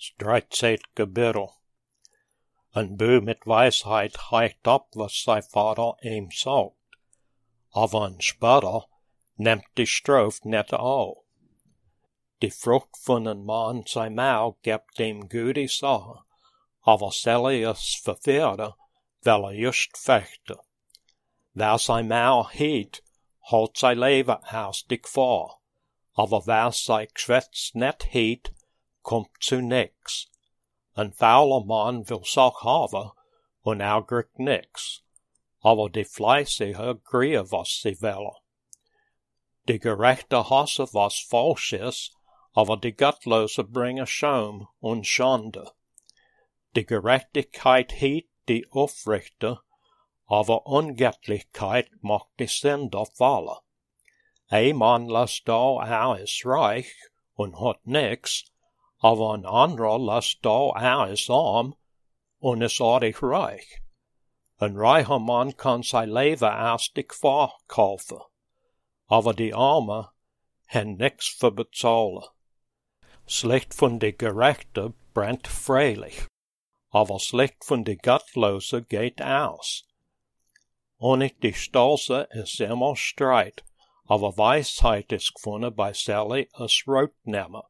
13 Kapitel. Een bu met wijsheid heigt op wat zijn vader hem sagt, aber een spotter neemt die stroof net al. Die vrucht van een man zijn mouw geeft hem goede sachen, aber zelfs verveerder wel just vechten. Waar zijn mouw heet, houdt zijn leven aus dik voor, aber waar zijn kwets net heet, komt zu niks. Een fauler man wil zach hebben, en kriegt niks, aber die fleißige grieën was sie willen. Die gerechte hassen was falsch is, aber die Gottlose bringen Scham und Schande. Die Gerechtigkeit hielt die Aufrichter, aber Ungettlichkeit macht die Sünder fallen. Ein Mann lässt da alles reich und hat nix, aber ein anderer lässt da alles arm und ist artig reich. Ein reicher Mann kann sein Leben aus die Gefahr kaufen, aber die Armen haben nix für bezahlen. Slecht von die Gerechte brennt freilich, aber slecht von die Gottlose geht aus. Ohne die Stolze ist immer Streit, aber Weisheit ist gefunden bei Sally als Rotnehmer.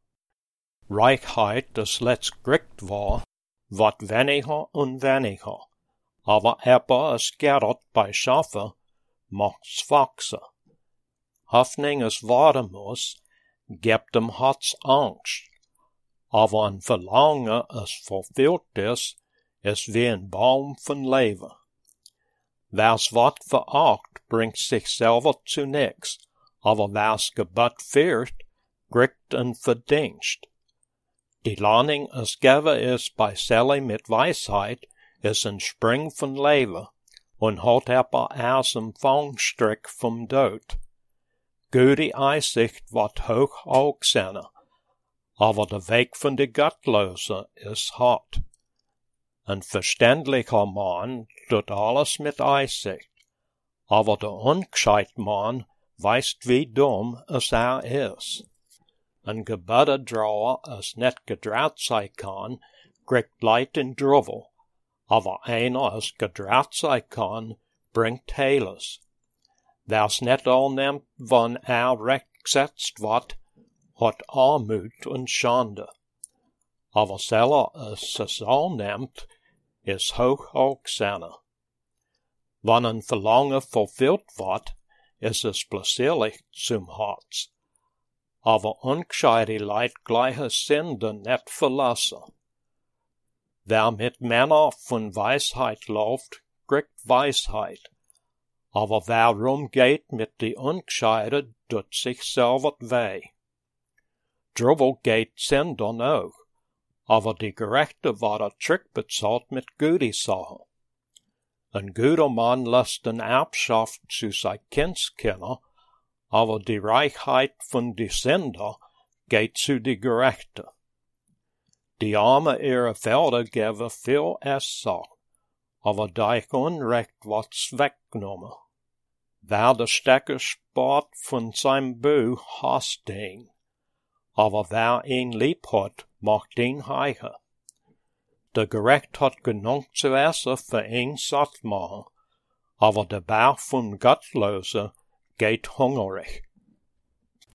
Reichheit des letzt kriegt war, wat weniger und weniger, aber es gerot bei Schaffe, macht's wachsen. Hoffnung es warten muss, gebt dem Herz Angst, aber ein Verlangen es verfüllt ist wie ein Baum von Leben. Wer's wat veracht, bringt sich selber zu nix, aber wer's Gebot führt, kriegt ein Verdienst. Die Learning es gebe ist bei Sally mit Weisheit, ist ein Spring von Leben und hat aus dem Fangstrick vom Tod. Gute Einsicht wird hoch auch sein, aber der Weg von der Gottlosen ist hart. Ein verständlicher Mann tut alles mit Einsicht, aber der ungescheit Mann weiß wie dumm es ist. Ein Gebetedroher, es net gedraht sein kann, kriegt Leid in Druvel, aber einer, es gedraht sein kann, bringt Heiles. Wer's net annimmt, wann recht gesetzt wird, hat Armut und Schande. Aber seller es annimmt, ist hoch auch seine. Wann ein Verlangen verfüllt wird, ist es plötzlich zum Herz. Aber ungescheite Leid gleiche Sünde net verlassen. Wer mit Männern von Weisheit läuft, kriegt Weisheit. Aber wer rumgeht mit die Ungescheite, tut sich selber weh. Drubbel geht Sündern auch, aber die Gerechte werden zurückbezahlt mit gute Sachen. Ein guter Mann lässt den Erbschaft zu sein Kindskinder, aber die Reichheit von die Sünder geht zu die Gerechten. Die Arme ihre Felder geben viel Essach, aber durch Unrecht wird's weggenommen. Wer der Stecker spart von seinem Bu, hasst ihn, aber wer ihn lieb hat, macht ihn heicher. Der Gerecht hat genug zu essen für ihn satt machen, aber der Bauch von Gottlosen geht hungrig.